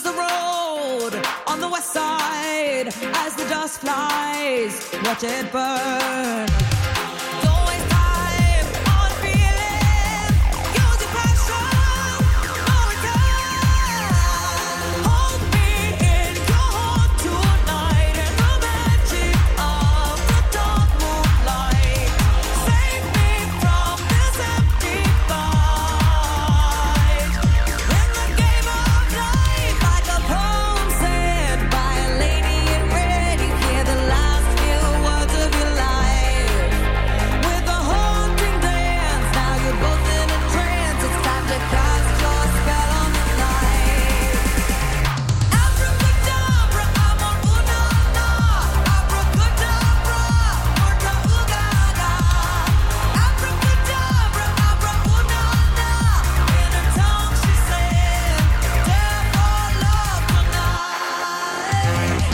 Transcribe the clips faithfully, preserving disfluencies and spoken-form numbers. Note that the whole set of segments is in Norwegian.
across the road on the west side as the dust flies. Watch it burn. Don't waste time on feeling. Use your passion. No return. Hold me in your heart tonight in the magic of the dark moonlight. Save me from this empty fight. In the game of life, like a poem said by a lady in red, you hear the last few words of your life. With a haunting dance, now you're both in a trance. It's time to cast your spell on the night. Abracadabra, I'm on Unana. Abracadabra, Murta Ugaga. Abracadabra, Abra Unana. In her tongue she said, "Death or love tonight."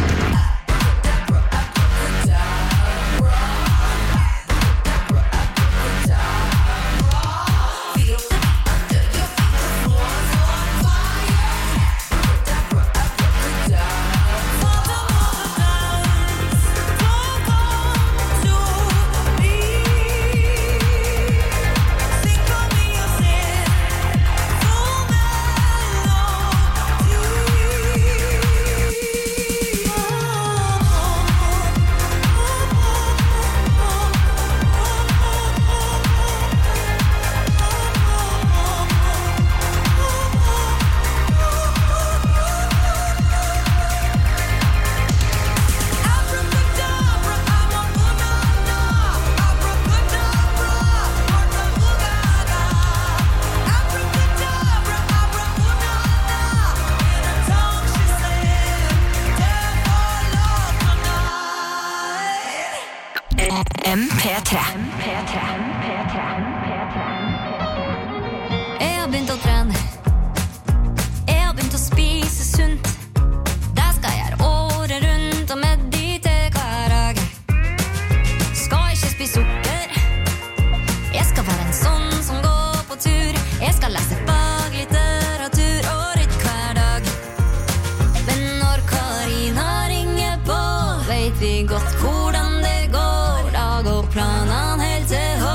M P tre. Jeg har begynt å trene. Jeg har begynt å spise sunt. Det skal jeg gjøre året rundt og meditere hver dag. Skal ikke spise sukker. Jeg skal være en sånn som går på tur. Jeg skal lese faglitteratur og rytte hver dag. Men når Karina ringer på, vet vi godt hvordan det går. Da går planen helt til hå.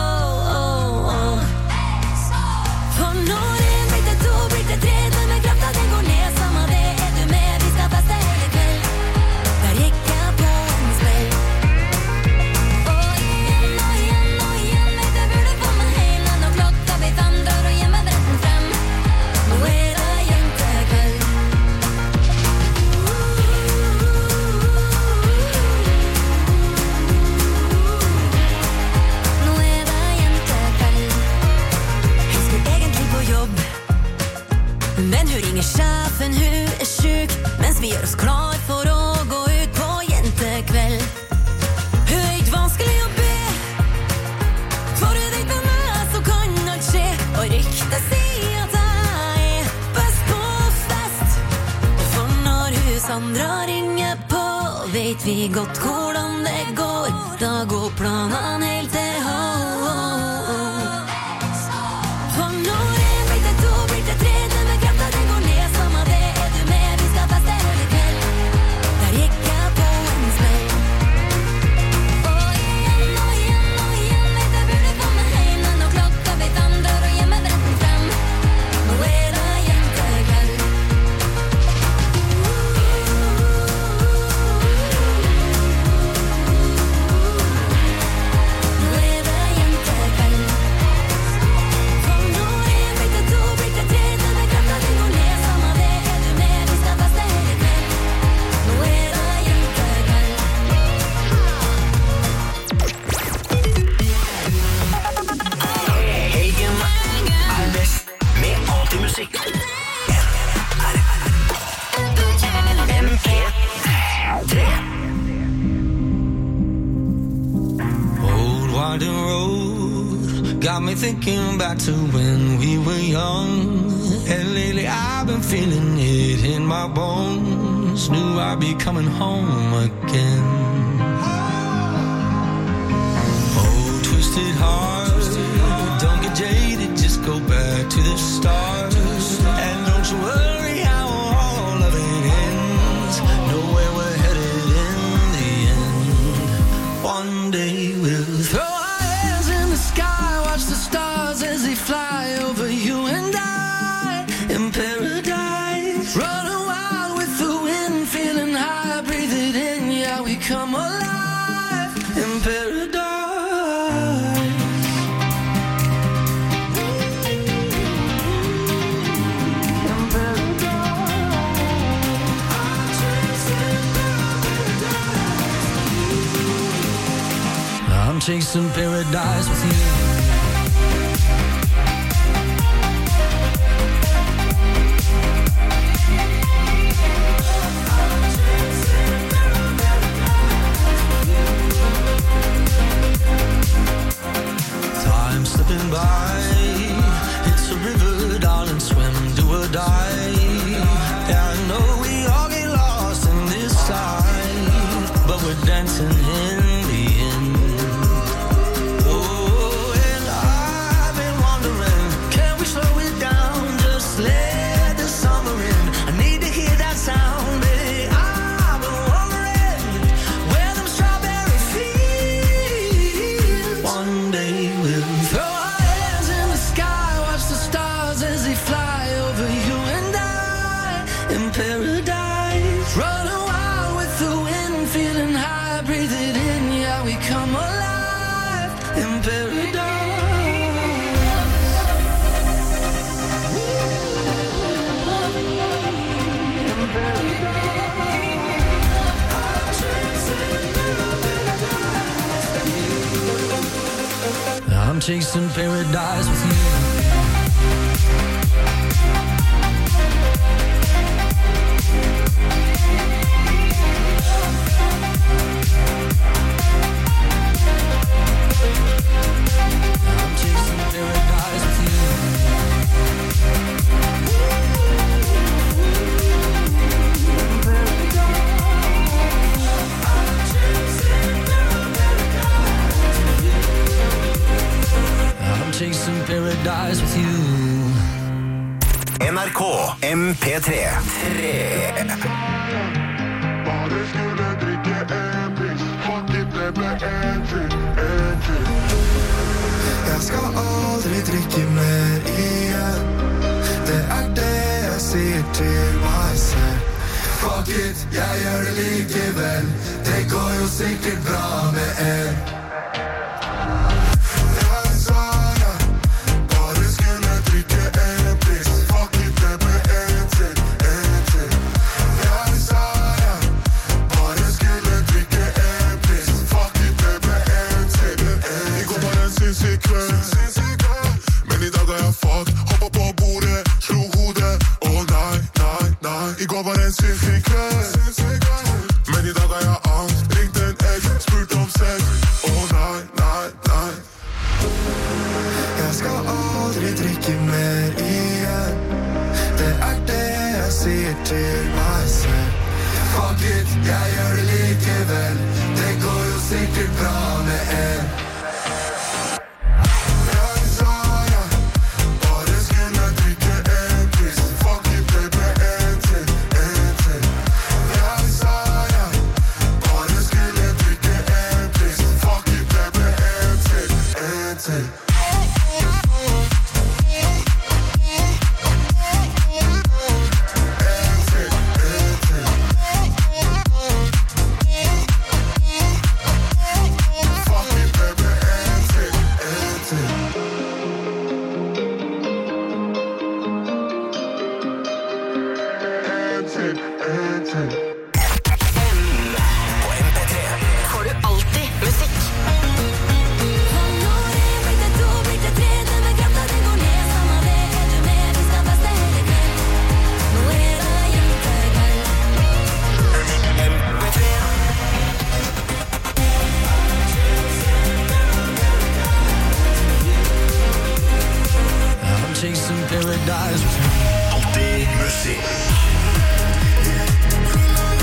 For når en blir til to, blir til tre, men med krafta den går ned. Samme det, er du med, vi skal feste hele kveld. Der gikk jeg på en smell. Og igjen og igjen og igjen, vet jeg burde få meg heil. Når klokka blir fem, drar og hjemme bretten frem. Nå er det jentekveld. Nå er det jentekveld. Jeg skulle egentlig på jobb, men hun ringer sjefen, hun er syk. Mens vi gjør oss klar for å gå ut på jentekveld. Hun er ikke vanskelig å be, for er det ikke med meg så kan alt skje. Og ryktet sier at jeg er best på fest. Og for når hun Sandra ringer på, vet vi godt hvordan det går. Da går planen helt til hå. For når en blir til to, blir til tre, den med krafta den går ned. Samme det, er du med, vi skal feste hele kveld. Der gikk jeg på en smell. Og igjen og igjen og igjen, vet jeg burde få meg heil. Men når klokka blir fem, drar og hjemme bretten frem. Nå er det jentekveld. Nå er det jentekveld. For når en blir til to, blir til tre, den med krafta den går ned. Samme det, er du med, vi skal feste hele kveld. Nå er det jentekveld. Helgen er best med alltid musikk. M P tre. Old winding road got me thinking back to when we were young. And lately I've been feeling it in my bones. Knew I'd be coming home again. Oh, twisted heart, don't get jaded, just go back to the start. And don't you worry how all of it Running wild with the wind, feeling high, breathe it in, yeah, we come alive in paradise. I'm chasing paradise with you. Time slipping by, it's a river, darling, swim, do or die. Yeah, I know we all get lost in this life, but we're dancing in the end. I'm chasing paradise with you. I'm chasing paradise with you. I'm chasing paradise with you. N R K M P tre. Bare skulle drikke en pils, fuck it, det ble en til, en til. Jeg skal aldri drikke mer igjen. Det er det jeg sier til meg selv. Fuck it, jeg gjør det likevel. Det går jo sikkert bra med en. I går var det en sinnssyk kveld. Men i dag har jeg angst. Ringte en eks, spurt om sex. Åh oh, nei, nei, nei. Jeg skal aldri drikke mer igjen. Det er det jeg sier til meg selv. Fuck it, jeg gjør det likevel. Det går jo sikkert bra med en. Alltid musikk.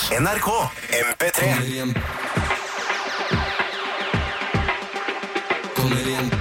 N R K M P tre. Kommer igjen. Kommer igjen.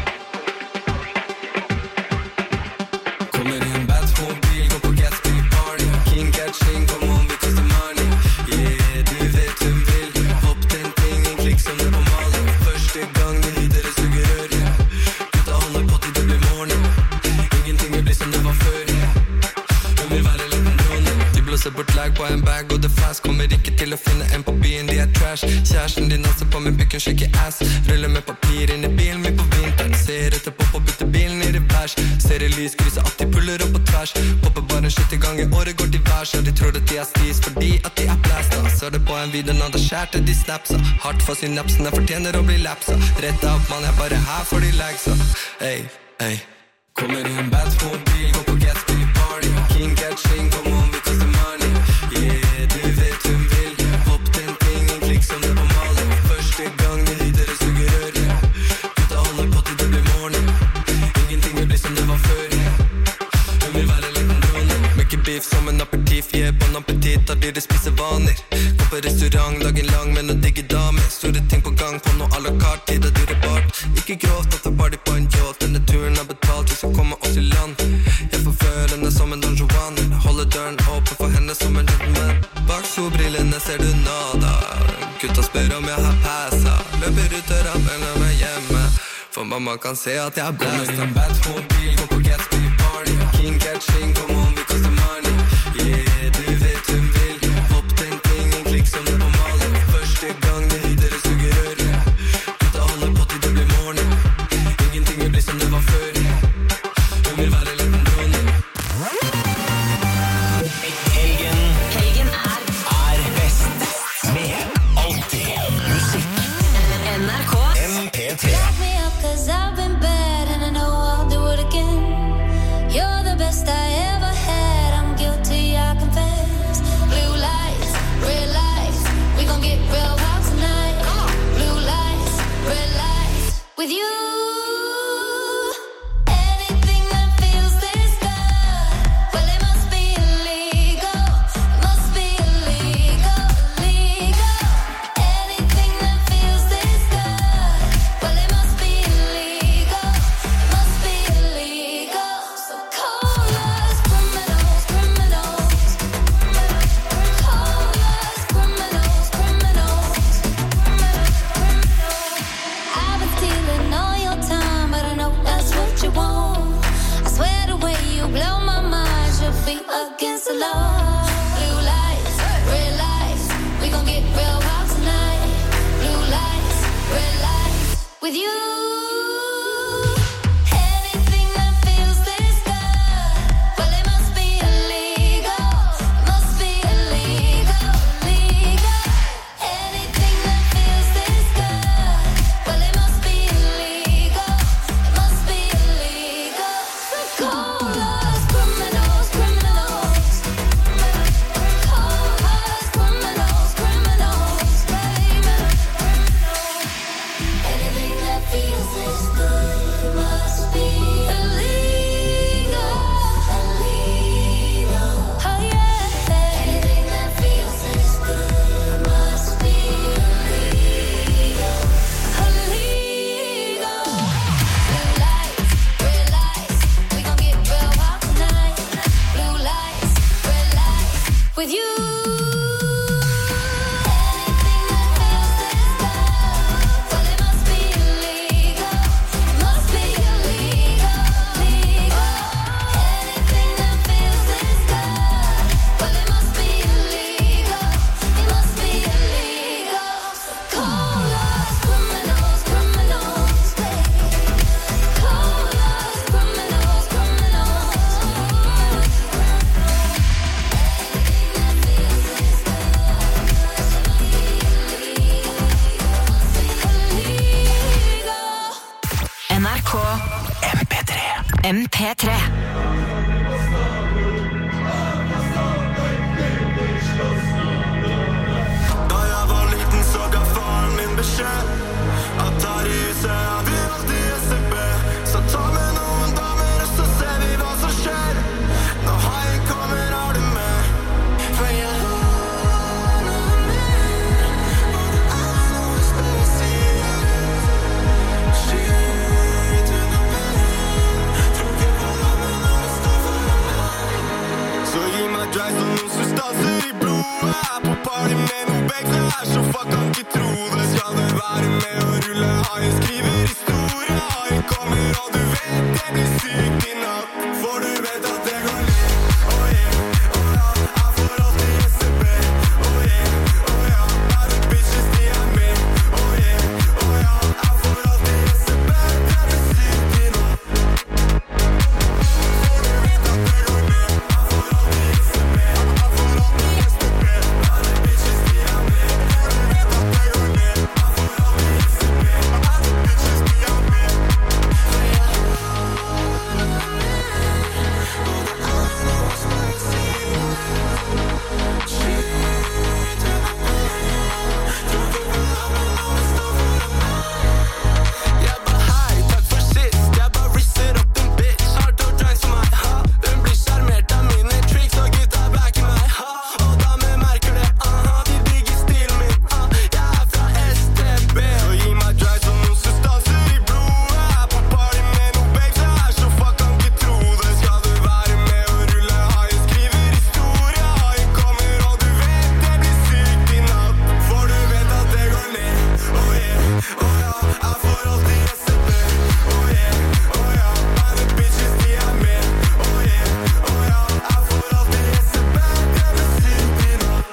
Kommer igjen. Batmobil, gå på Gatsby party. King catching, come on because the money. Yeah, du vet hun vil. Hopp den tingen, klikk som det på Mali. Første gang de lyder det suger rør. Gutta holder på til det blir morgen. Ingenting vil bli som det var før. Hun vil være liten dronning. De blåser bort lag på en bag og det fast. Kommer ikke til å finne en på byen, de er trash. Kjæresten din nasser på min bykken, shaker ass. Ruller med papir inn i bilen min på vinteren. Ser etterpå på bytte bilen i revers. Ser i lys, krysser at de puller opp på tvers. Popper bare en skitt i gang i året går de værs. Og de tror at de er stis fordi at de er blæsta. Så det på en video når det skjærte de snapsa. Hardt for synapsene, fortjener å bli lapsa. Rett opp, man er bare her for de lagsa. Ey, ey. Kommer i en Batmobil, gå på Gatsby party. King catching, come on because the money. Yeah, du vet hun vil. Hopp den tingen, klikk som det på Mali. Første gang de lyder det suger rør. Gutta holder på til det blir morgen. Ingenting vil bli som det var før. Hun vil være liten dronning. Mykje beef som en aperitif, yeah, bon appetit. Da blir det spise vaner. Gå på restaurant, dagen lang med noen digge damer. Store ting på gang på noe à la carte, tid og dyrebart. Ikke grovt at det party på en yacht. Denne turen har betalt, vi skal komme oss i land. Jeg får føle henne som en Don Juan. Holder døren åpen for henne som en gentleman. Bak solbrillene ser du nada. Gutta spør om jeg har passa. Løper ut døra, mener meg hjemme. For mamma kan se at jeg er blæst. Kommer i en Batmobil, gå på Gatsby party. King catching, come on because the money. Yeah, du vet hun vil. Hopp den tingen, klikk som det på Mali. Første gang de lyder det suger rør. Gutta holder på til det blir morgen. Ingenting vil bli som det var før. Hun vil være liten dronning. Helgen Helgen er er best med alltid musikk. N R K. M P tre. Lock me up cause I've been bad and I know I'll do it again. You're the best I ever had. I'm guilty, I confess. Blue lights, red lights. We gon' get real hot tonight. Blue lights, red lights. With you. Anything that feels this good, well it must be illegal. Must be illegal, illegal. Anything that feels this good, well it must be illegal. Must be illegal. So call us criminals, criminals. Call us criminals, criminals. I've been stealing all your time, but I know that's what you want. I swear the way you blow my mind should be against the law. Blue lights, red lights. We gon' get real hot tonight. Blue lights, red lights. With you. Anything that feels this good, well it must be illegal. Must be illegal, illegal. Anything that feels this good, well it must be illegal. It must be illegal. So call us criminals, criminals. Call us criminals, criminals, baby. Anything that feels this good must be illegal, illegal. Oh yeah. Anything that feels this good must be illegal, illegal. Blue lights, red lights. We gon' get real hot tonight. Blue lights, red lights. With you. Anything that feels this good, well it must be illegal. Must be illegal, illegal. Anything that feels this good, well it must be illegal. It must be illegal. So call us criminals, criminals. Call us criminals, criminals. N R K M P tre. M P tre. Da jeg var liten så ga faren min beskjed at her i huset er vi alltid S C B. Så ta med noen damer og så ser vi hva som skjer. Når haien kommer er du med. For jeg Jeg skriver historie, jeg kommer og du vet det blir sykt i natt. For du vet at det går ned. Oh yeah, oh ja, jeg får alltid S B. Oh yeah, oh ja, er det bitches de er med. Oh yeah, oh ja, jeg får alltid S B. Det blir sykt i natt. For du vet at det går ned. Jeg får alltid S B. Jeg får alltid S B. Er det bitches de er med. For du vet at det går ned. Jeg får alltid S B. Er det bitches de er med. Jeg bare hei, takk for sist. Jeg bare risser opp en bitch. Har to drinks for meg, ha. Hun blir skjermert av mine tricks, og gutta backer meg, ha. Og damer merker det, aha. De digger stilen min, ah. Jeg er fra S T B. Så gi meg dry som noen substanser i blodet. Jeg er på party med noen babes, jeg er så fuck, kan ikke tro det. Skal du være med og rulle, ha. Jeg skriver historie, ha. Jeg kommer og du vet det blir sykt i natt. For du vet at det går ned. Oh yeah, oh ja, jeg får alltid S B. Oh yeah, oh ja, er det bitches de er med. Oh yeah, oh ja, jeg får alltid S B. Det blir sykt i natt.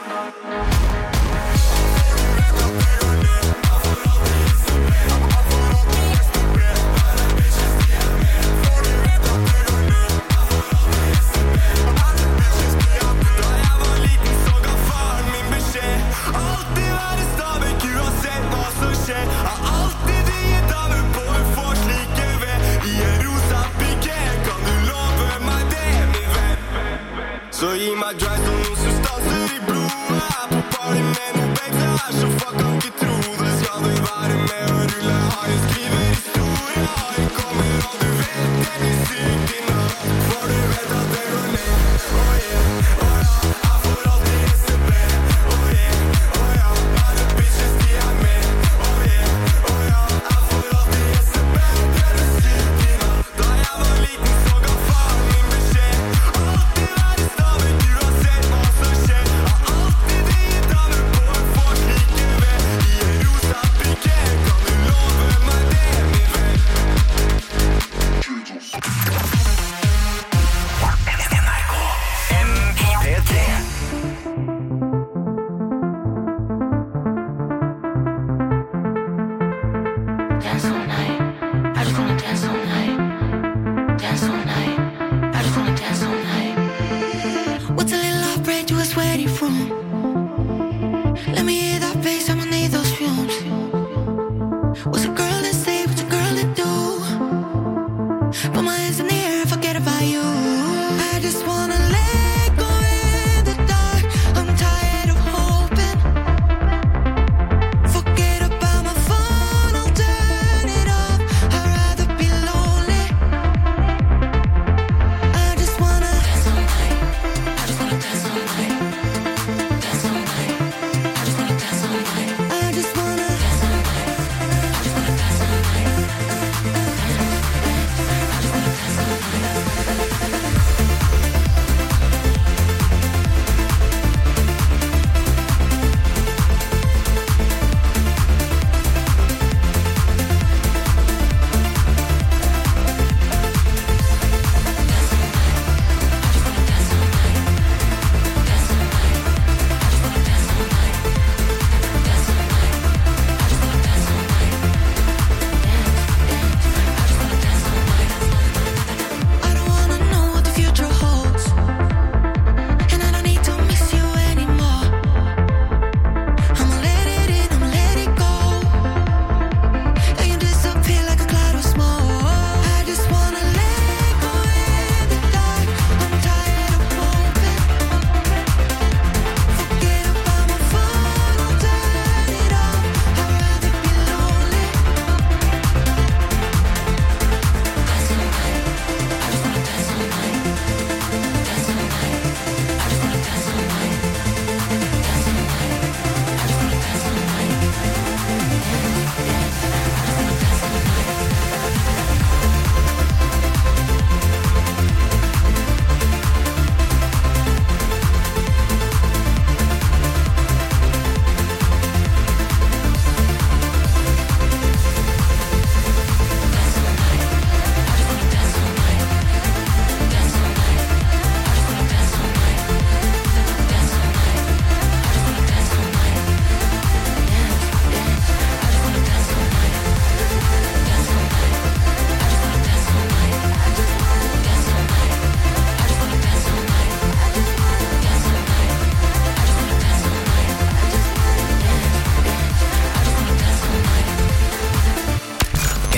For du vet at det går ned. Jeg får alltid S B. Jeg får alltid S B. Er det bitches de er med. For du vet at det går ned. Jeg får alltid S B. Er det bitches de er med. Da jeg var liten så ga faren min beskjed. Alltid være Stabæk uansett hva som skjer. Har alltid digget damer på en vors like ved. I en rosa piké, kan du love meg det, min venn? Så gi meg dry som noen substanser i blodet. Jeg er på party med noen babes, jeg er så fuck, kan ikke tro det. Skal du være med og rulle, ha. Jeg skriver historie, ha. Jeg kommer og du vet det blir sykt i natt. For du vet at det går ned. Oh yeah, oh ja, jeg får alltid S B. Oh yeah, oh ja, er det bitches de er med. Oh yeah, oh ja, jeg får alltid S B. Det blir sykt i natt. Da jeg var liten så ga faren min beskjed. Alltid være Stabæk uansett hva som skjer. Har alltid digget damer på en vors like ved. I en rosa piké, kan du love meg det, min venn? Dance all night. I just wanna dance all night. Dance all night. I just wanna dance all night. What's a little heartbreak to a sweaty room? Let me hear that bass, I'ma need those fumes. What's a girl to say, what's a girl to do? Put my hands in the air, forget about you. I just wanna let go in the dark. I'm tired of hoping. Forget about my phone, I'll turn it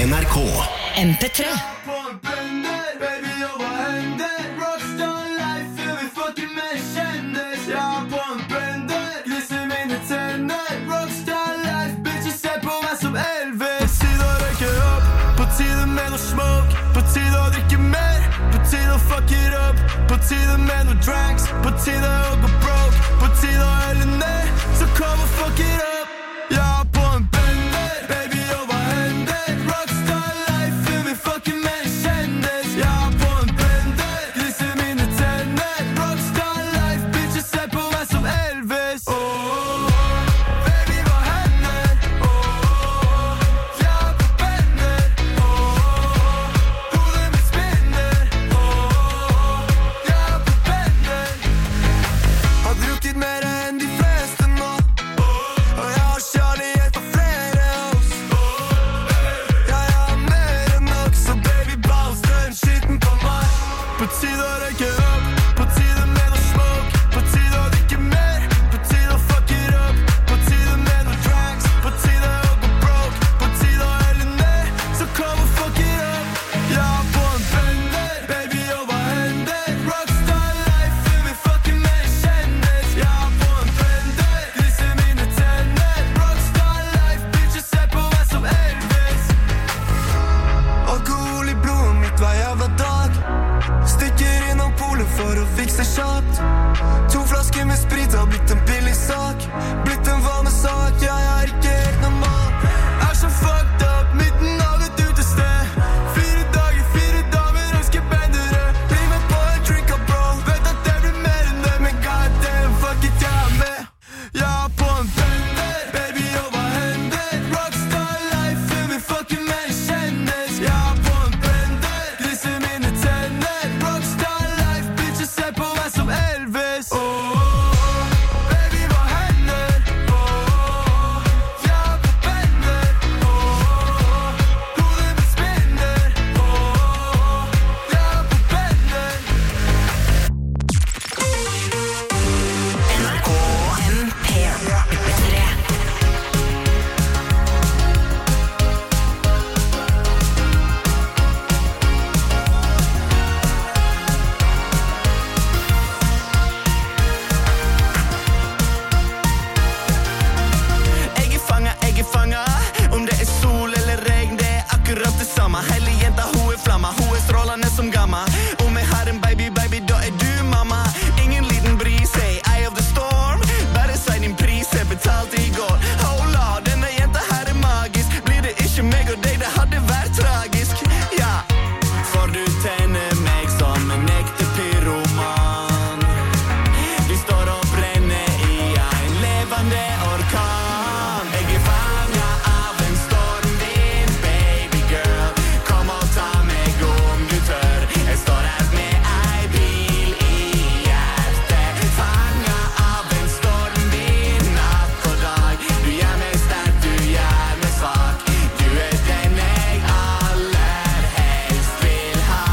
N R K. M P tre. Fuck it up, på tide med noe drinks, på tide å gå broke, på tide å helle ned, så kom og fuck it up. Jeg er på en bender, baby, og hva hender? Rockstar life, før vi fucking med en kjendis. Jeg er på en bender, gliser mine tenner. Rockstar life, bitches ser på meg som Elvis. Oh, oh, oh, baby, hva hender? Oh, oh, oh, jeg er på bender. Oh, oh, oh, hodet mitt spinner. Har drukket mer enn de fleste nå, og jeg har kjærlighet for flere oss. Ja, jeg har mer enn nok, så baby, bounce den skitten på meg. På tide å røyke opp, på tide med noe smoke, på tide å drikke mer, på tide å fuck it up, på tide med noe drinks, på tide å gå broke, på tide å helle ned, så kom og fuck it up. Jeg er på en bender, baby, og hva hender? Rockstar life, før vi fucking med en kjendis. Jeg er på en bender, gliser mine tenner. Rockstar life, bitches ser på meg som Elvis. Alkohol i blodet mitt hver jævla dag. Stikker innom polet for å fikse kjapt. To flasker med sprit har blitt en billig sak. Blitt en vanesak, jeg er ikke helt normal. Er så fucked up, midten av et utested. Fire dager, fire damer, ønsker bendere. Bli med på en drink up, bro. Vet at det blir mer enn det, men goddamn, fuck it, jeg er med. Jeg er på en bender, baby, og hva hender? Rockstar life, før vi fucking med en kjendis. Jeg er på en bender, gliser mine tenner. Rockstar life, bitches ser på meg som Elvis. Oh, oh, oh, baby, hva hender? Oh, oh, oh, jeg er på bender. Oh, oh, oh, hodet mitt spinner. Oh, oh, oh, jeg er på bender. N R K M P tre. Jeg er fanga, jeg er fanga. Om det er sol eller regn, det er akkurat det samme. Hele jenta, hun er flamma, hun er strålende som gamma. Om jeg har en baby, baby, da er du mamma. Ingen liten bris, hey, eye of the storm. Bare si din pris, jeg betalte i går. Hola, denne jenta her er magisk. Blir det ikke meg og deg, det hadde vært tragisk. Ja, for du tenner meg som en ekte pyroman. Du står og brenner i en levende orkan. Jeg er fanga av en stormvind, baby girl. Kom og ta meg om du tør. Jeg står her med ei bil i hjertet. Fanga av en stormvind, natt og dag. Du gjør meg sterk, du gjør meg svak. Du er den jeg aller helst vil ha.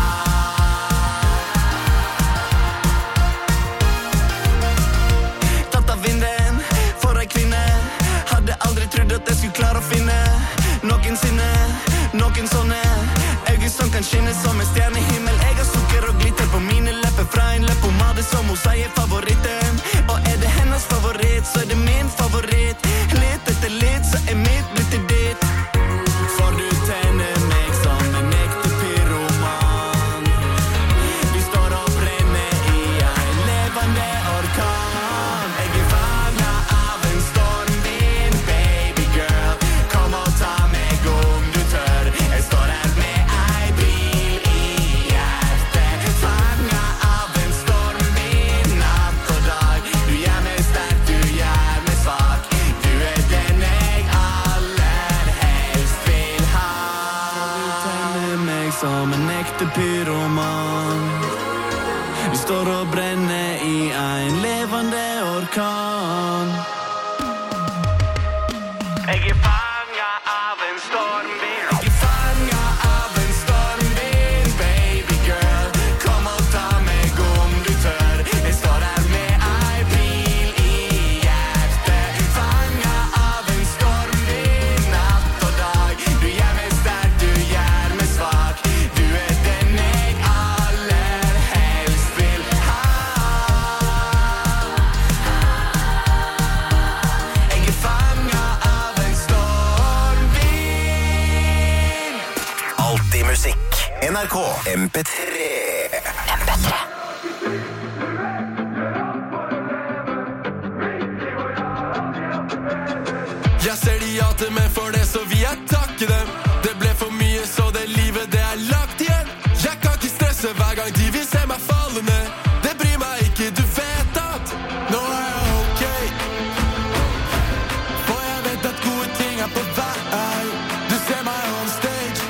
Tatt av vinden for ei kvinne. Hadde aldri trodd at jeg skulle klare å finne noensinne noen sånne øyne som kan skinne som en stjernehimmel. Jeg har sukker og glitter på mine lepper fra en leppepomade som hun sier favoritten. Og er det hennes favoritt, så er det min favoritt. Litt etter litt, så er mitt blitt til ditt. For du tenner meg som en ekte pyroman. Du står og brenner i en levende orkan. Jeg er fanga av en stormvind, baby girl. Kom og ta meg om du tør. Jeg står her med ei bil i hjertet. Fanga av en stormvind, natt og dag. Du gjør meg sterk, du gjør meg svak. Du er den jeg aller helst vil ha. Du tenner meg som en ekte pyroman. Du står og brenner i en levende orkan. Jeg er fanga av en stormvind. Jeg er fanga av en stormvind, baby girl. Kom og ta meg om du tør. Jeg står her med ei bil i hjertet. Fanga av en stormvind, natt og dag. Du gjør meg sterk, du musikk. N R K M P tre. M P tre. Jeg ser de hater, men for det så vil jeg takke dem. Det ble for mye, så det livet det er lagt igjen. Jeg kan ikke stresse hver gang de vil se meg falle ned. Det bryr meg ikke, du vet at nå er jeg ok. For jeg vet at gode ting er på vei. Du ser meg on stage.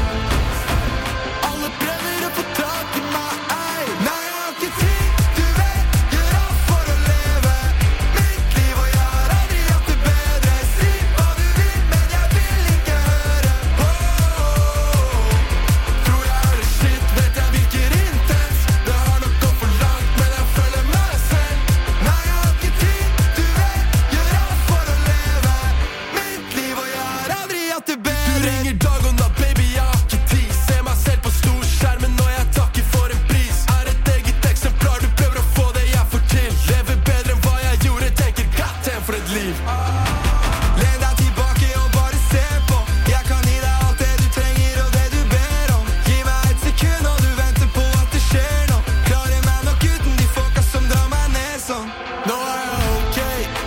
Alle prøver å få tak i meg. Nei, jeg har ikke tid, du vet. Gjør alt for å leve mitt liv, og jeg har aldri hatt det bedre. Si hva du vil, men jeg vil ikke høre. Oh, tror jeg hører shit, vet jeg virker intens. Det har nok gått for langt, men jeg føler meg selv. Nei, jeg har ikke tid, du vet. Gjør alt for å leve mitt liv, og jeg har aldri hatt det bedre. Du ringer dag og natt, baby, jeg har ikke tid. Se meg selv på storskjermen når jeg takker for en pris. Er et eget eksemplar, du prøver å få det jeg får til. Lever bedre enn hva jeg gjorde, tenker goddamn for et liv. Len deg tilbake og bare se på. Jeg kan gi deg alt det du trenger og det du ber om. Gi meg et sekund og du venter på at det skjer nå. Klarer meg nok uten de folka som drar meg ned sånn. Nå er jeg ok.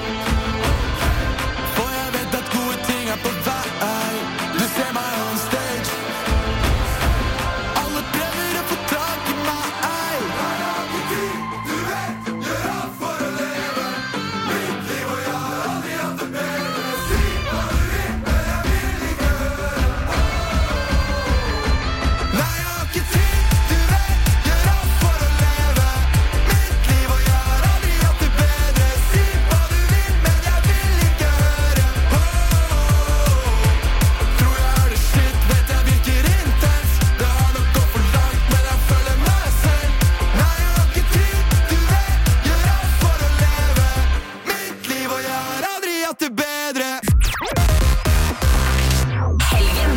For jeg vet at gode ting er på vei. Du ser meg on stage. Alle prøver å få tak i meg. Jeg har ikke tid, du vet. Gjør alt for å leve mitt liv, og jeg har aldri hatt det bedre. Si hva du vil, men jeg vil ikke høre. Nei, jeg har ikke tid, du vet. Gjør alt for å leve mitt liv, og jeg har aldri hatt det bedre. Si hva du vil, men jeg vil ikke høre. Tror jeg hører shit, vet jeg virker intens. Det har nok gått for langt, men jeg føler meg selv. Nei, jeg har ikke tid, du vet. Gjør alt for å leve mitt liv, og jeg har aldri hatt det bedre. Helgen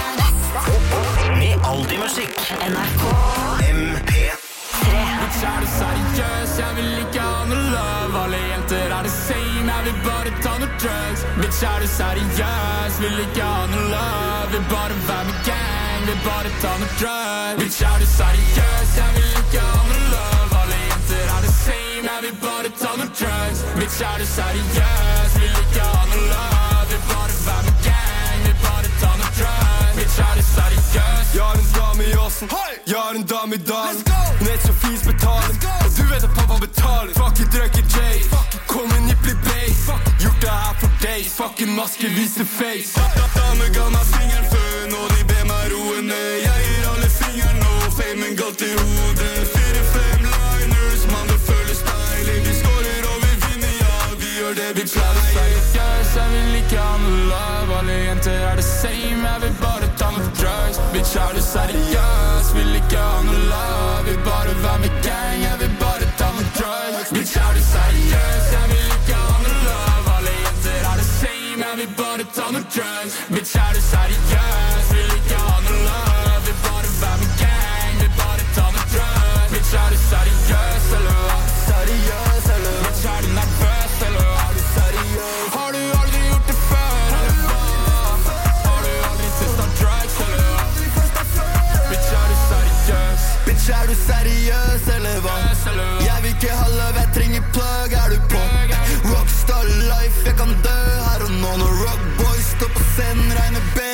er Med alltid musikk. N R K M P tre. Bitch, er du seriøs? Jeg vil ikke ha noe love. Alle jenter er det same, jeg vil bare ta noe drugs. Bitch, er du seriøs? Vil ikke ha noe love. Vil bare være med gang, vil bare ta noe drugs. Bitch, er du seriøs? Jeg vil ikke ha noe love. Alle jenter er det same, jeg vil bare ta noe drugs. Bitch, er du seriøs? Vil ikke ha noe love. Vil bare være med gang, vil bare ta noe drugs. Bitch, er du seriøs? Jeg har en dame i åsen, jeg har en dame i dagen. Hun heter Sofies betaling, og du vet at pappa betaler. Fuck it, røyker J, kom en nippli bay. Gjort det her for days, fucking maske, viser face. Dame ga meg fingeren før, nå de ber meg roe ned. Jeg gir alle fingeren nå, famen galt i hodet. Fire, fem liners, man det føles deilig. Vi skårer og vi vinner, ja, vi gjør det vi pleier. Seriøs, jeg vil ikke ha noe love. Alle jenter er det same, jeg vil bare ta noe drugs. Bitch, er du seriøs? Vil ikke ha noe love. Vil bare være med gang, jeg vil bare ta noe drugs. Bitch, er du seriøs? Jeg vil ikke ha noe love. Alle jenter er det same, jeg vil bare ta noe drugs. Bitch, er du seriøs? Vil ikke ha noe love. Vil bare være med gang, vil bare ta noe drugs. Bitch, er du seriøs, eller hva? Seriøs, eller? Bitch, er du nervøs, eller hva? Er du seriøs? Har du aldri gjort det før, eller hva? Har du aldri testet drugs, eller hva? Bitch, er du seriøs? Bitch, er du seriøs, eller hva? Jeg vil ikke ha love, jeg trenger plug, er du på? Rockstar life, jeg kan dø her og nå. Når rockboys står på scenen, regner B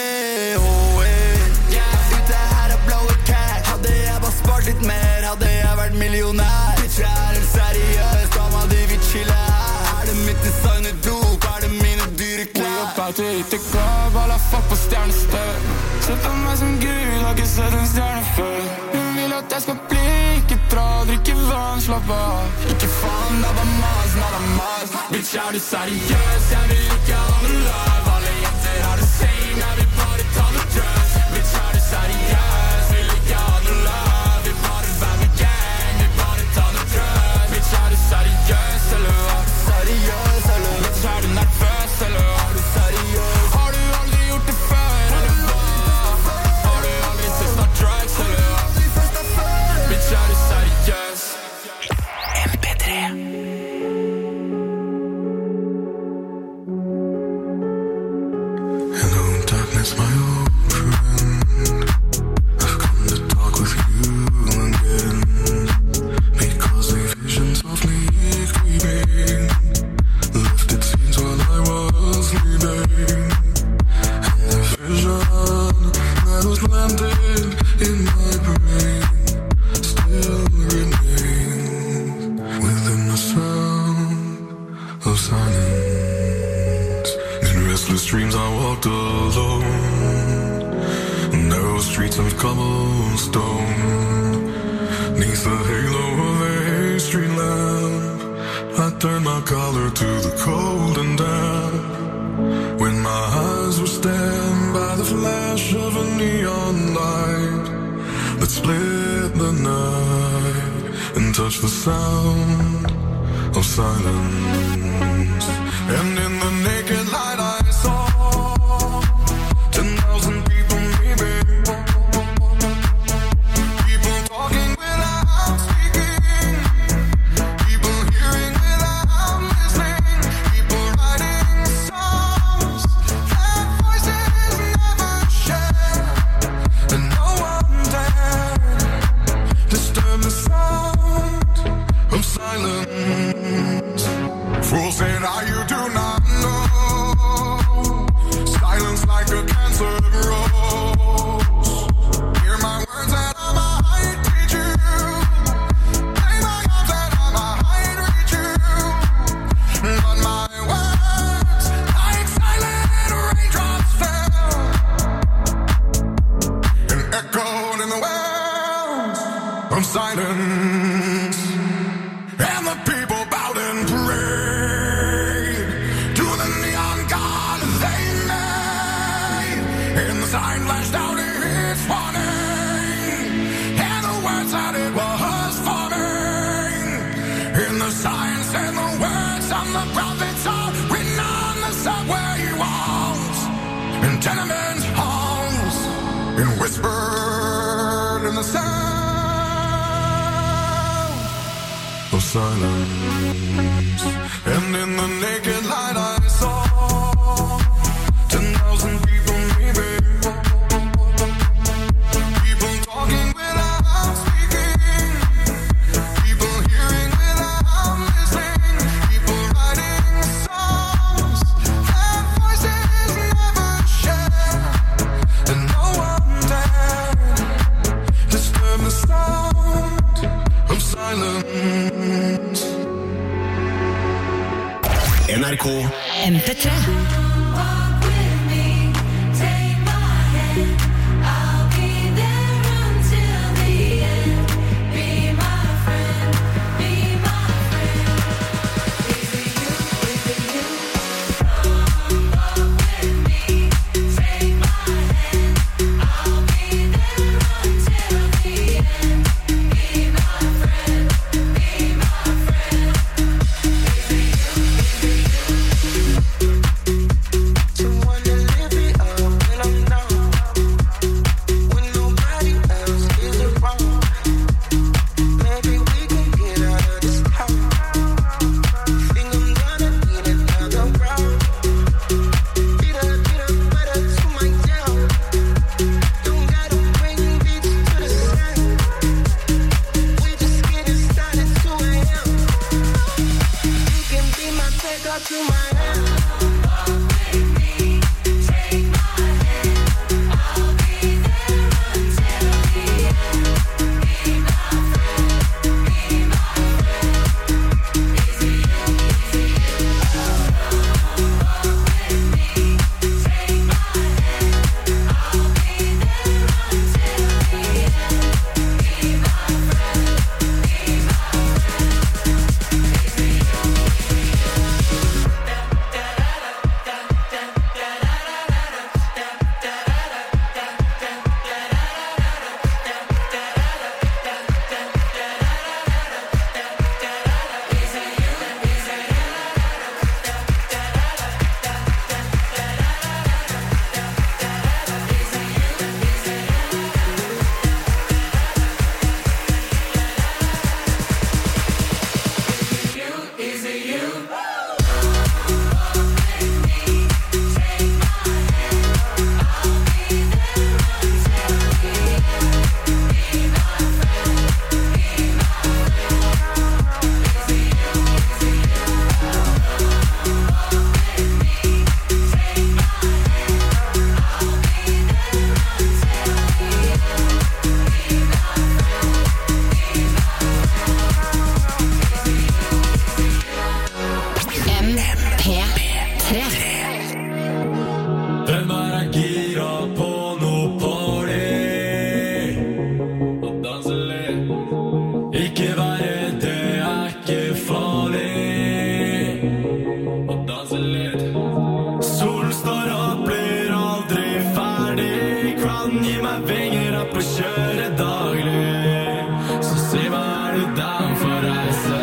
H E. Ute her er blaue cat. Hadde jeg bare spart litt mer, hadde jeg vært millionær. Bitch, jeg er en seriøs, dama di vil chille her. Er det mitt designerdop, er det mine dyre klær? We about to hit the club, alla fuck på stjernestøv. Sett av meg som gud, har ikke sett en stjerne før. Hun vil at jeg skal bli, ikke dra, drikke vann, slapp av. Ikke faen, det var mas, nada mas. Bitch, er du seriøs? Jeg vil ikke ha noe love. Alle jenter er det same, jeg vil bare ta noe drugs. Bitch, er du seriøs? Vil ikke ha noe love. Vil bare være med gang, vil bare ta noe drugs. Bitch, er du seriøs, eller hva? Seriøs, eller? Bitch, er du nervøs, eller hva? Er du seriøs? Har du aldri gjort det før, eller hva? Har du aldri testet drugs, eller hva? Bitch, er du seriøs? M P tre. Hello, darkness, my old friend. I've planted in my brain still remains within the sound of silence. In restless dreams I walked alone, narrow streets of cobblestone, neath the halo of a street lamp. I turned my collar to the cold and damp. When my eyes were stabbed by the flash of a neon light that split the night and touched the sound of silence. And in the naked light I saw ten thousand people maybe, people talking without speaking, people hearing without listening, people writing songs that voices never share, and no one dared disturb the sound of silence. Fools say now you do not know, silence like a cancer grows. Hear my words that I might teach you, play my arms that I might reach you, but my words like silent raindrops fell and echoed in the wells of silence. And the people bowed and prayed to the neon god they made, and the sign flashed out its warning, and the words that it was forming. And the sign said the words on the prophets are written on the subway walls and tenement halls, and whispered in the sound of silence. And in the naked light I saw ten thousand people maybe, people talking without speaking, people hearing without listening, people writing songs that voices never share, and no one dared disturb the sound of silence. N R K M P tre. Walk with me, take my hand. I'll be there until the end. Be my friend, be my friend. Is it you, is it you? Come walk with me, take my hand. I'll be there until the end. Be my friend, be my friend. Is it you, is it you? vi kjøre daglig. Så si meg, er du down for reise?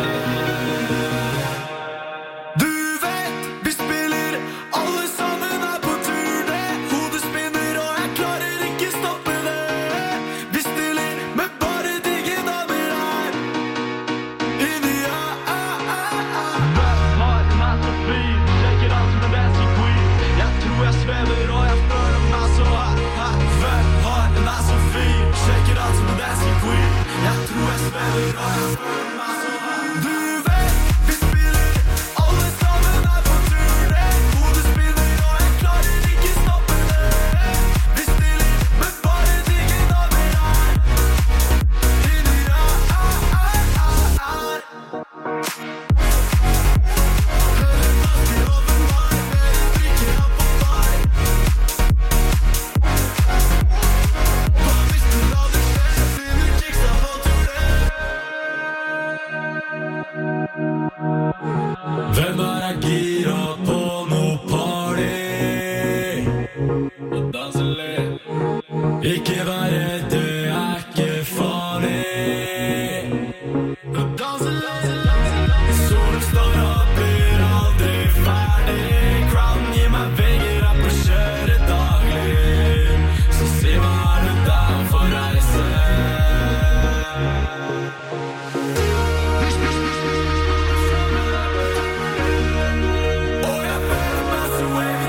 Du vet, vi spiller, alle sammen er på tur det. Hodet spinner og jeg klarer ikke stoppe det. Vi stiller med bare digge damer her. Inni ja, ah, ah, ah. Hvem har meg så fin? Sjekker alt som en dancing queen. Jeg tror jeg svever og jeg føler meg så her, her. Hvem har meg så fin? Sjekker alt som en dancing queen. Jeg tror jeg svever og jeg føler meg så her. Du vet, vi spiller, alle sammen er på tur det. Hodet spinner og jeg klarer ikke stoppe det. Vi stiller med bare digge damer her. Inni ja, ah, ah, ah, ah. Hører flasker over meg, mer drikker jeg på vei. Hva hvis du la det skje, siden chicks er på tur det? Hvem er jeg gira på noe party? Og danse litt. Ikke vær redd, det er ikke farlig. Og danse litt. Solen står opp, blir aldri ferdig. Crowden gir meg vinger, rapp og kjøre daglig. Så si meg, er du down for reise? Og jeg føler meg så wavy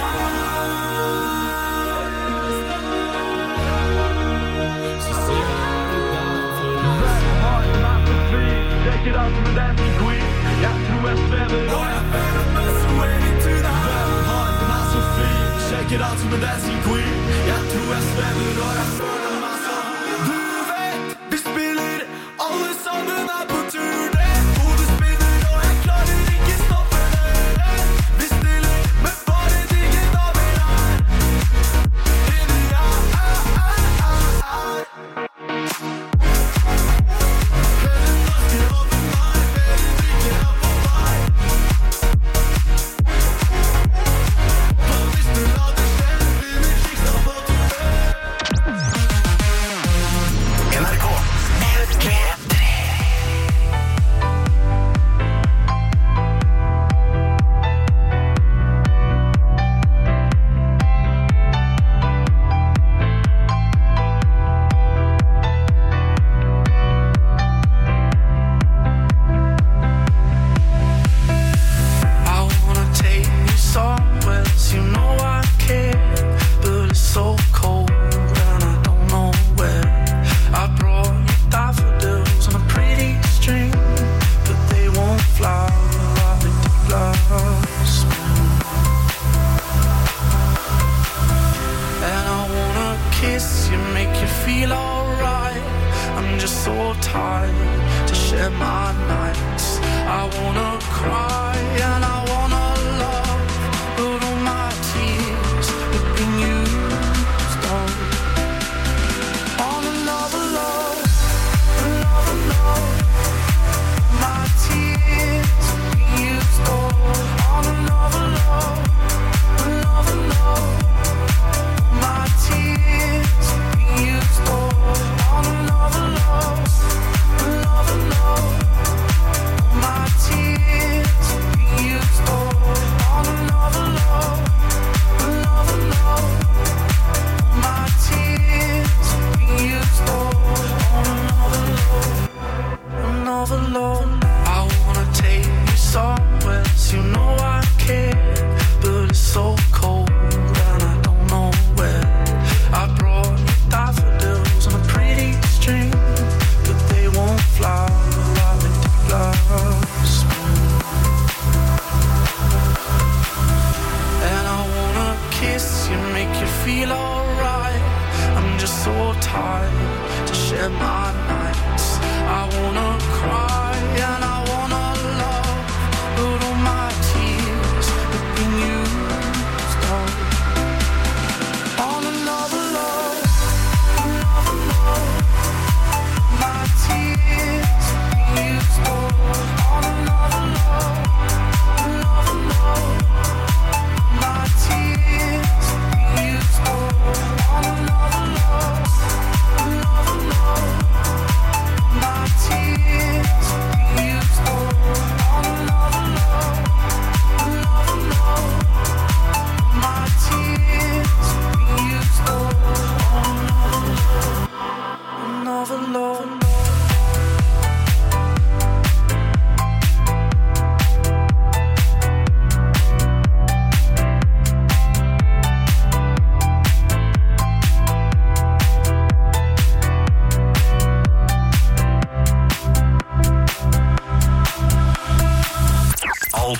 tonight. Så si meg, er du down for reise? Hvem har meg så fin? Sjekker alt som en dancing queen. Jeg tror jeg svever og jeg føler meg så wavy tonight. Hvem har meg så fin? Sjekker alt som en dancing queen. Jeg tror jeg svever og jeg føler meg så her. Du vet, vi spiller, alle sammen er på tur det. Hodet spinner og jeg klarer ikke stoppe det. Vi stiller med bare digge damer her. Inni ja, ah, ah, ah, ah. Hører flasker over meg, mer drikker jeg på vei. Hva hvis du la det skje, siden chicks er på tur det? N R K P tre. I wanna take you somewhere, you know I care, but it's so cold and I don't know where. I brought you daffodils on a pretty string, but they won't fly like they did last spring. And I wanna kiss you, make you feel alright. I'm just so tired to share my nights. I wanna cry and I wanna love, but all my tears have been used up on another love, another love. My tears have been used up on another love, another love. My tears have been used up on another love, another love. My tears have been used up on another love, another love. My tears have been used up on another love, another love. I wanna take you somewhere, so you know I care, but it's so cold and I don't know where. I brought you daffodils on a pretty string, but they won't fly like they did last spring. And I wanna kiss you, make you feel alright. I'm just so tired to share my nights. I wanna cry and I wanna love, but all my tears have been used up on another love, another love. My tears have been used up on another love, another love. My tears have been used up on another love,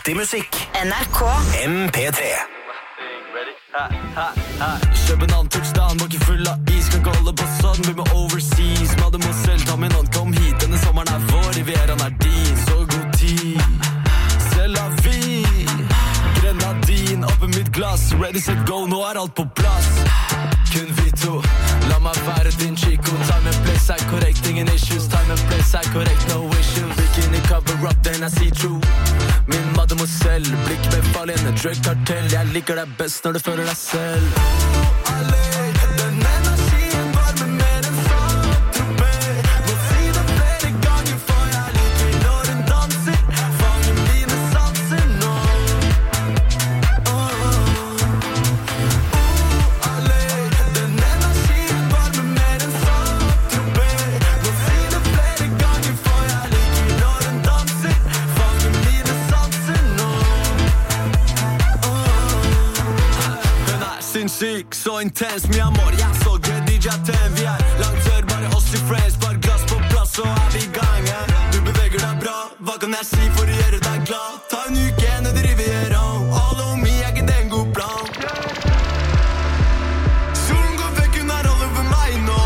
alltid musikk. N R K. M P tre. København touchdown, bakken full av is. Kan ikke holde på sånn, vi må overseas. Mademoiselle, ta min hånd, kom hit. Denne sommeren er vår, Rivieraen er din. Så god tid, c'est la vie. Grenadin, oppe mitt glass. Ready, set, go, nå er alt på plass. Kun vi to, la meg være din chico. Time and place er korrekt, ingen issues. Time and place er korrekt, no issues. Bikini cover up, den er see-through. Min mademoiselle, blikk med farligende drug-kartell. Jeg liker deg best når du føler deg selv. Oh, alle, den energien varmer mer enn Saint-Tropez. Må si det flere ganger, for jeg liker når hun danser. Fanger mine sanser nå. Oh, oh, alle, den energien varmer mer enn Saint-Tropez. Må si det flere ganger, for jeg liker når hun danser. Fanger mine sanser nå. Hun er sinnssyk, så intens, mi amor. Jeg så good D J ten. Vi er langt før, bare oss i friends. Bare glass på plass, så er vi i gang. eh. Du beveger deg bra, hva kan jeg si for å gjøre deg glad? Ta en uke ned i Rivieraen. All on me, jeg er det en god plan. Solen går vekk, hun er all over meg nå.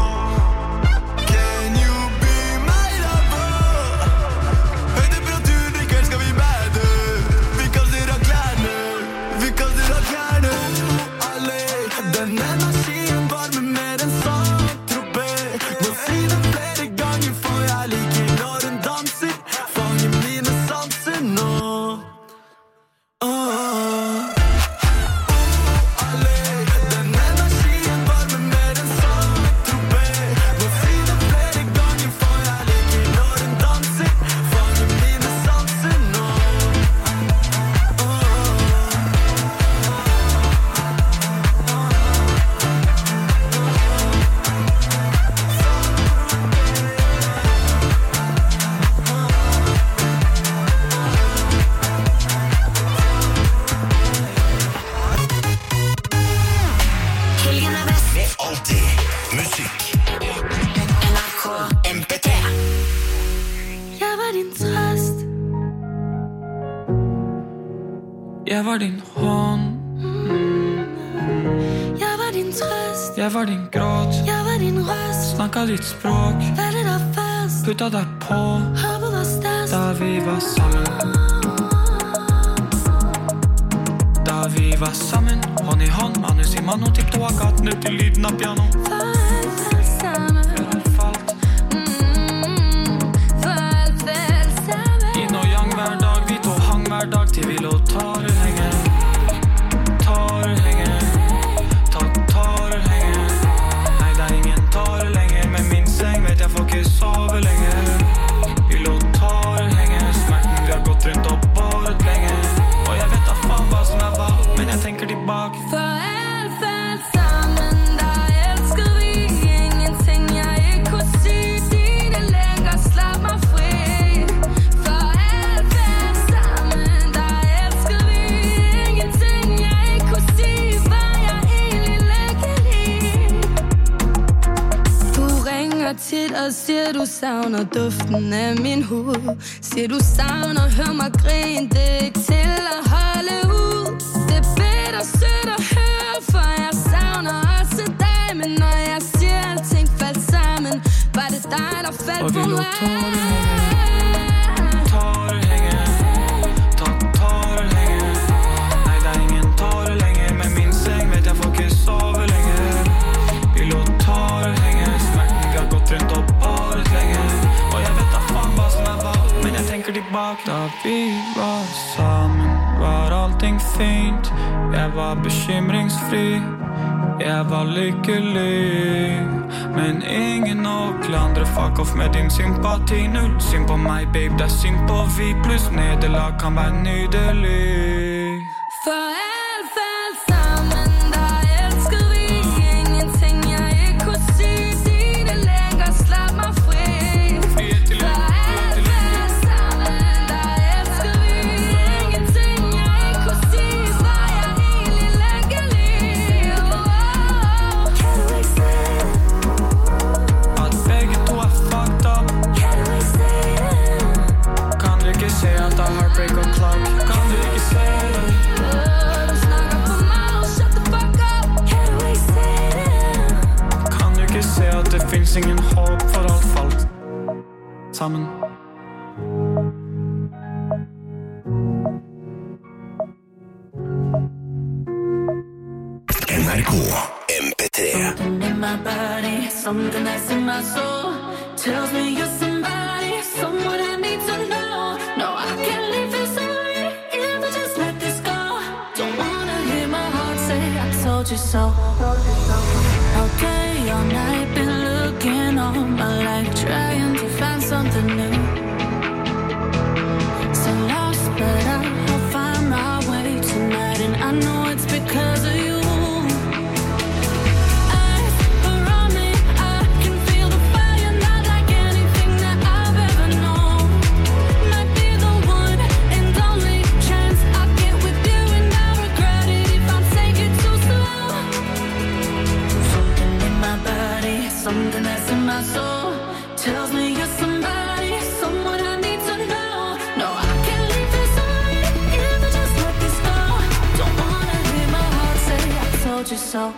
Can you be my lover? Høy temperatur, i kveld skal vi bade. Vi kaster av klærne, vi kaster av klærne. Alle, den energien varmer mer enn Saint-Tropez. Må si det flere ganger, for jeg liker når hun danser. Fanger mine sanser nå. Åh. Alle, den energien varmer mer enn Saint-Tropez. Må si det flere ganger, for jeg liker når hun danser. Fanger mine sanser nå. Helgen er best. Alltid musikk. N R K. M P tre. Jeg var din trøst. Jeg var din hånd, Jeg var din trøst. jeg var din gråt. Jeg var din røst. Snakka ditt språk, Veldig deg først. putta deg på Hør på vår størst. da vi var sammen. Da vi var sammen, hånd i hånd, manus i mano, tippte av gaten ut til lyden av piano. For alt fell sammen. Før alt falt, Mm, For alt fell sammen. inn og yang hver dag, vi to hang hver dag til vi lå tårer henge. Tårer henge, takk tårer henge. Nei, det er ingen tårer lenger, men min seng vet jeg får ikke sove lenger. Vi lå tårer henge, smerten vi har gått rundt og båret lenge. Og jeg vet da faen hva som er hva, men jeg tenker tilbake. For alt fell sammen. Da elsker vi ingenting jeg ikke kunne si. Dine lenger slapp meg fri. For alt fell sammen. Da elsker vi ingenting jeg ikke kunne si. Var jeg egentlig lykkelig? Du ringer tit og siger du savner duften af min hud. Siger du savner, hør mig grine. Det er ikke til at holde ud. Det er bedre sødt at høre, for jeg savner også dig. Men når jeg siger alting faldt sammen, var det dig der faldt Og vi på lå mig. tårer henge, tårer henge, takk tårer henge. Nei, det er ingen tårer lenger, men min seng vet jeg får ikke sove lenger. Vi lå tårer henge, smerten vi har gått rundt og båret lenge. Og jeg vet da faen hva som er hva, men jeg tenker tilbake. Da vi var sammen, var allting fint. Jeg var bekymringsfri, jeg var lykkelig. Men ingen å klandre, fuck off med din sympati. Null synd på meg, babe, det er synd på vi. Pluss nederlag kan være nydelig. For alt fell sammen. Da elsker vi ingenting jeg ikke kunne si. Dine lenger slapp meg fri. Frihet til For alt fell sammen. Da elsker vi ingenting jeg ikke kunne si. Var jeg egentlig lykkelig? Oh, oh. Can we say it? At begge to er fucked up. Can we say it? Kan du ikke se at det er heartbreak og clock? Finnes ingen håp for alt falt sammen. N R K M P tre. Something in my body, something that's in my soul tells me you're somebody, someone I need to know. No, I can't leave this away if I just let this go. Don't wanna hear my heart say I told you so. Okay, all night been looking all my life, trying to find something new. So lost, but I'll find my way tonight, and I know it's because of you. Something that's in my soul tells me you're somebody, someone I need to know. No, I can't leave this away if I just let this go. Don't wanna hear my heart say I told you so.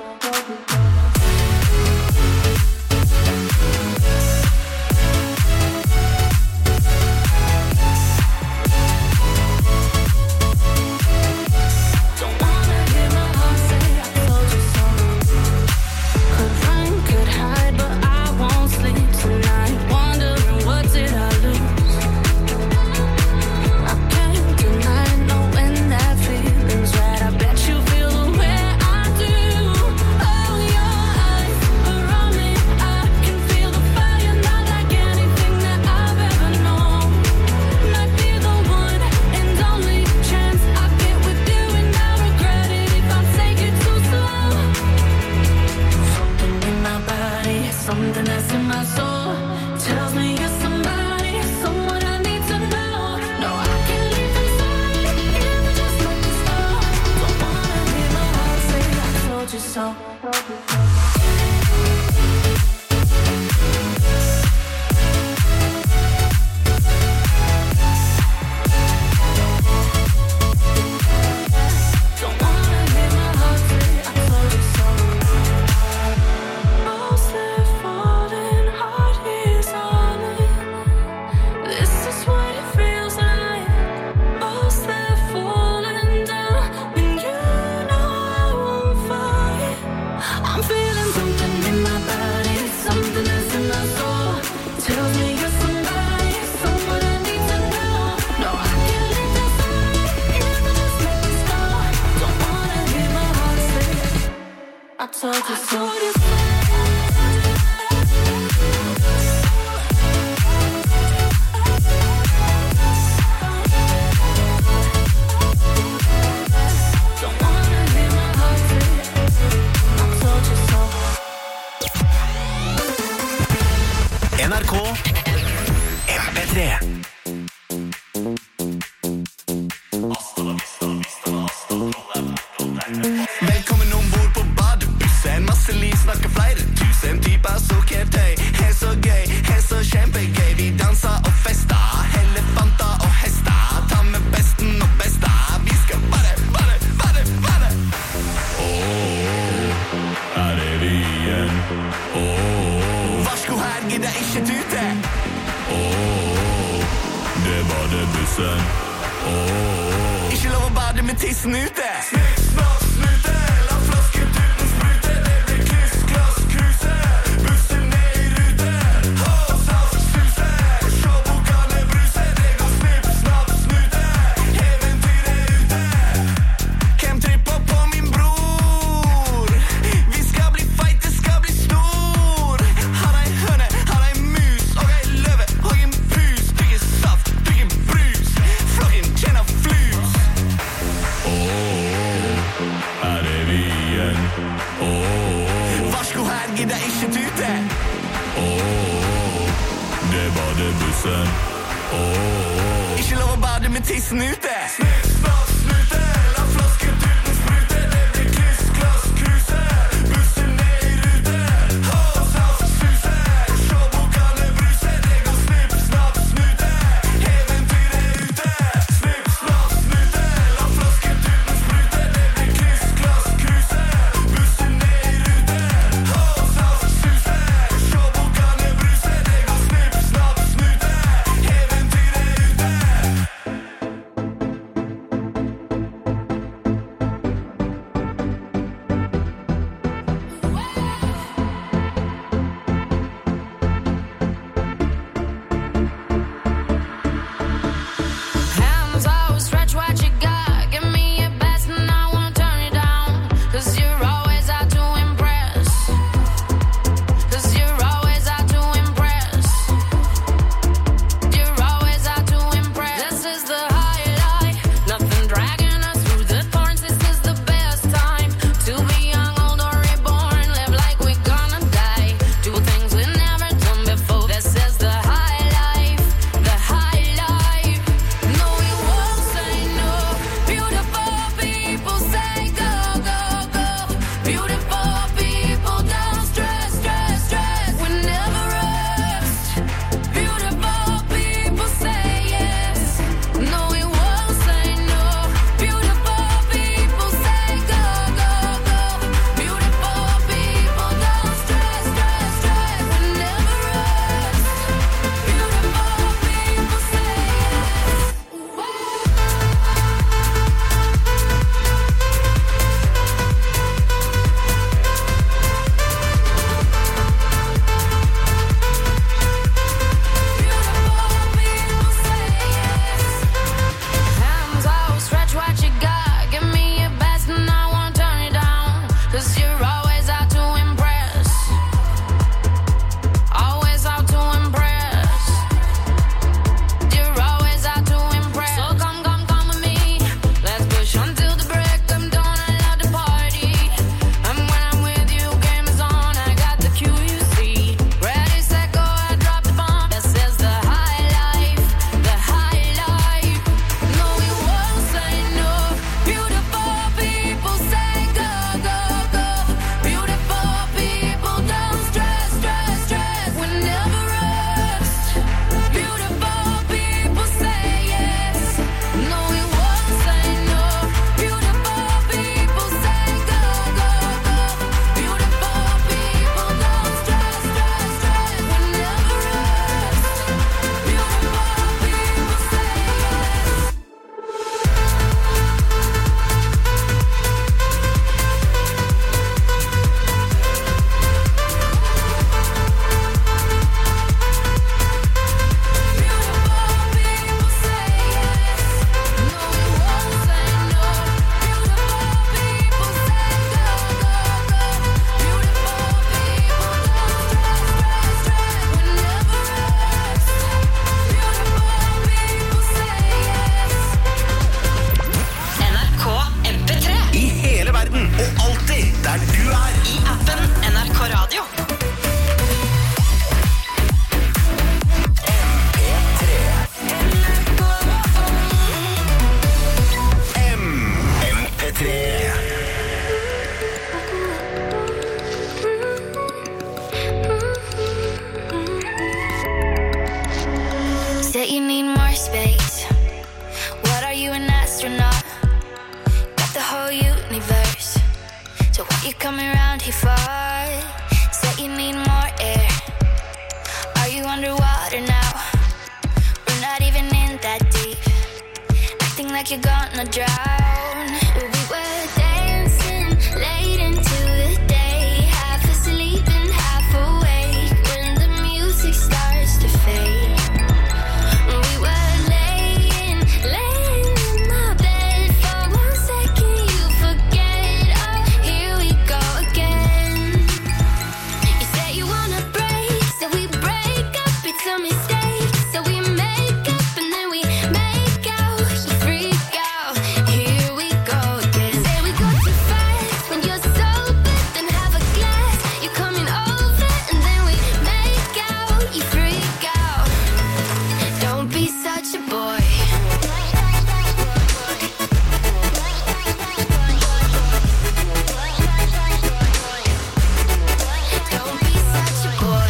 Something that's in my soul tells me you're somebody, someone I need to know. No, I can't leave this away if I just let this go. Don't wanna hear my heart say I told you so. N R K M P tre. Velkommen ombord på badebussen. Masse liv, snakker flere tusen typer sukkertøy. Helt så gøy, helt så kjempegøy. Vi danser og fester, elefanter og hester. Ta med besten og besta. Vi skal bare, bare, bare, bare. Åh, er det vi igjen? Åh, varsko her, gidder ikke tute. Åh, det var det bussen. Åh, ikke lov å bade med tissen ute. Snikk, snapp, snute, la flasketuten sprute. Det blir kryss, klass, kruse. Bussen ned i rute. Ha, saft, suse. Sjå bokane bruse. Det går snipp, snapp, snute. Eventyret ute. Hvem tripper på min bror? Vi skal bli feite, skal bli stor. Har ei høne, har ei mus og ei løve og en pus. Bygge saft, bygge brus. Flokken tjener flus. Åh, er det vi igjen? Åh, varsko her, gidder ikke tute. Åh, det var det bussen. Åh, ikke lov å bade med tissen ute. Snipp, snapp, snute, la flasketuten sprute. Det blir kryss, klass, kruse. Bussen ned i rute. Ha, saft, suse. Sjå bokane bruse. Det går snipp, snapp, snute. Eventyret ute. Snipp, snapp, snute, la flasketuten sprute. Det blir kryss, klass, kruse. Bussen ned i rute. Ha, saft, suse. Sjå bokane like you're gonna drown. We were dancing late into the day, half asleep and half awake when the music starts to fade. We were laying, laying in my bed. For one second you forget. Oh, here we go again. You say you wanna break, so we break up. It's a mistake, so we make up and then we make out. You freak out. Here we go again. Say we go too fast when you're sober, then have a glass. You're coming over and then we make out. You freak out. Don't be such a boy. Don't be such a boy.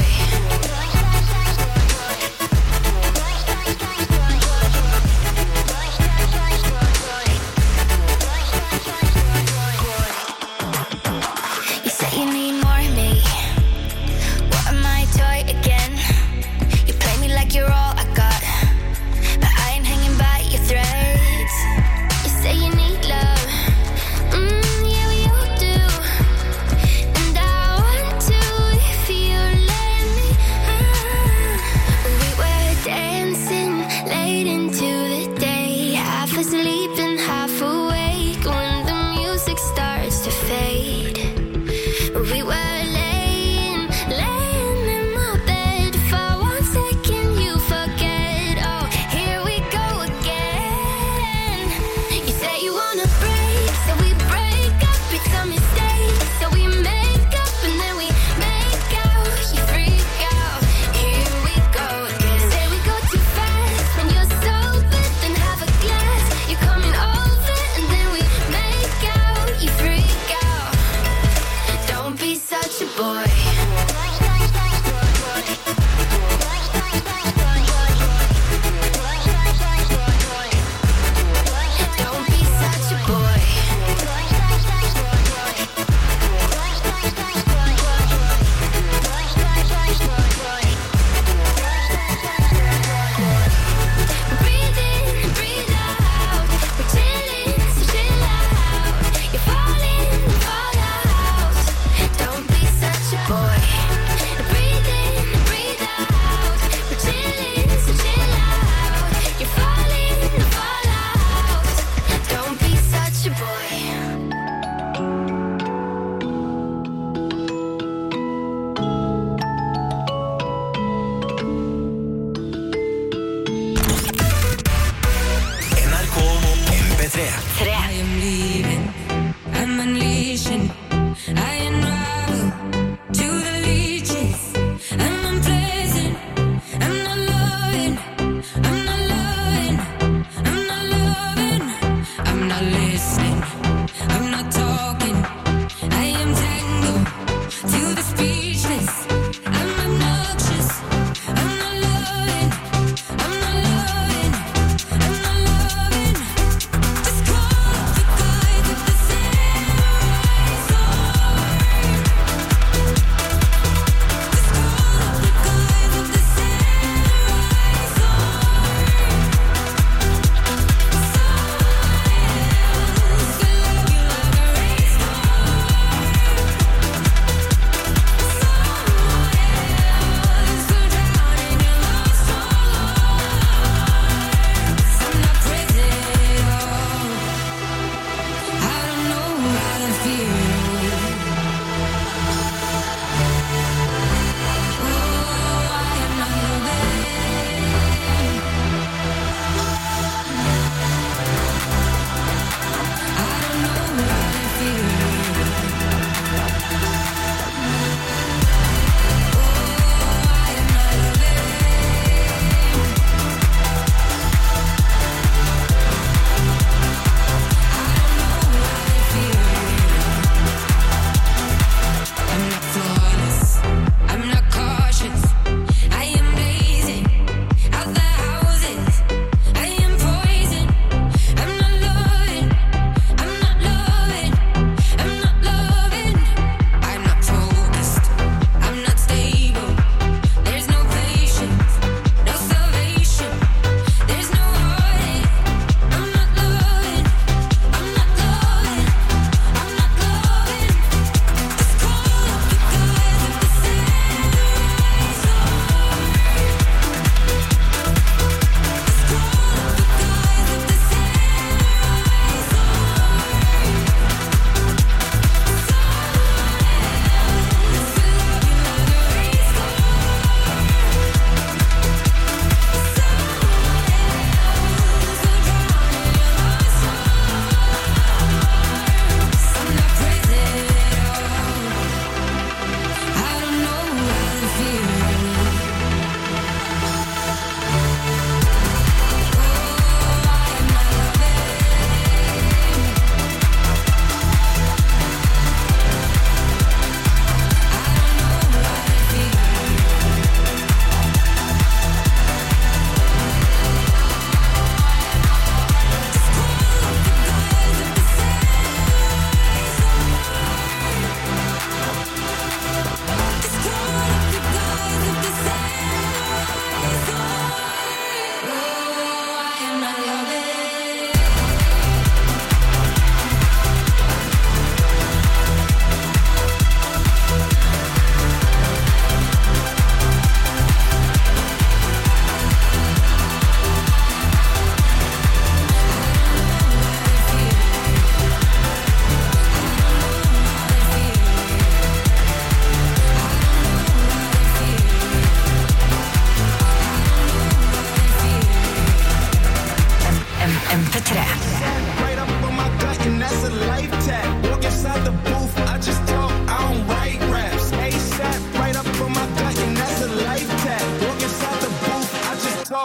You say you need more of me. What am I, a toy again? You play me like you're all I got, but I ain't hanging by your threads. You say you need love. Mm, yeah, we all do. And I want to if you let me. Ah. We were dancing late into the day, half asleep and half awake when the music starts to fade. We were laying, laying in my bed. For one second you forget. Oh, here we go again. You say you wanna break, so we break up. It's a mistake, so we make up and then we make out. You freak out. Here we go again. Say we go too fast when you're sober, then have a glass. You're coming over and then we make out. You freak out. Don't be such a boy. Don't be such a boy. Breathe in, breathe out. We're chilling, so chill out. You're falling, fall out. Don't be such a boy.